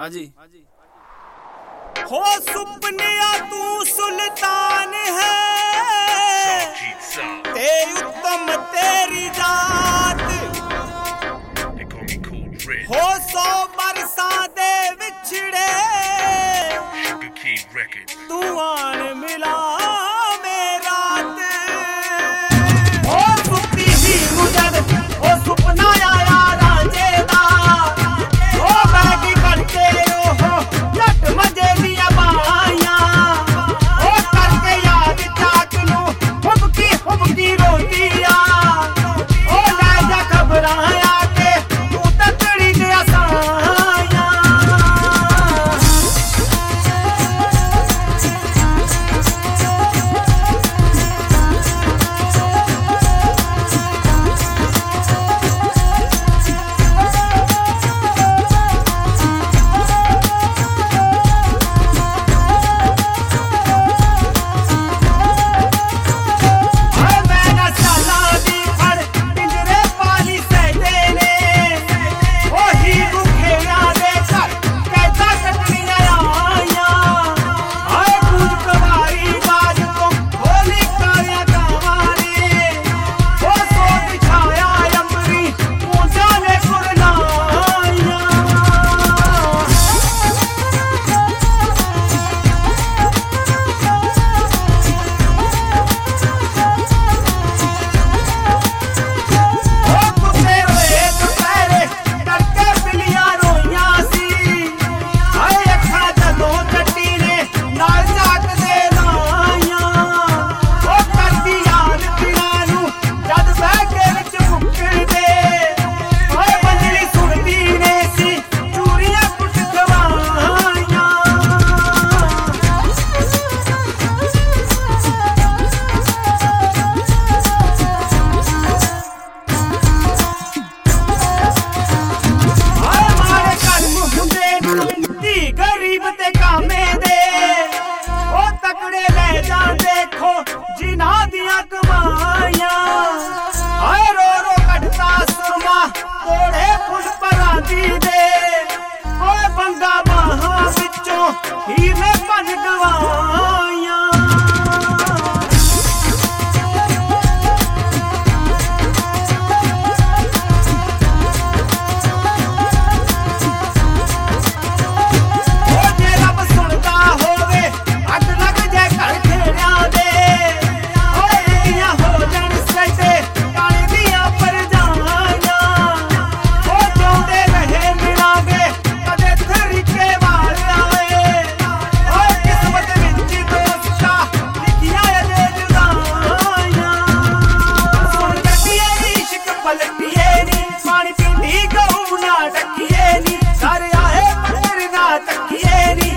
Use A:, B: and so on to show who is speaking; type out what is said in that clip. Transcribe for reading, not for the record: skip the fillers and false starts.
A: हाँ जी हो सुपनिया तू सुल्तान है ते उत्तम तेरी जात हो 100 बरसां दे विछड़े तू आन मिला मेरा हो सुपनी ही गुजर हो सुपना आया राजे दा हो बैगी करके हो लट मजे दिया बाइया हो करके याद चाक नू हुबकी रोटिया हो ले जा खबरां आके तू तकड़ी दे साया गरीब ते कामे दे ओ तकड़े ले जा देखो जिना दिया कमाइया हाय रो रो कटता सुरमा तोड़े फुल परांदी दे ओए बंगा बाहां विचों हीरे बन गवाइया पानी पींदी गऊ ना टकिए नी सारे आए मगर ना तकिए नी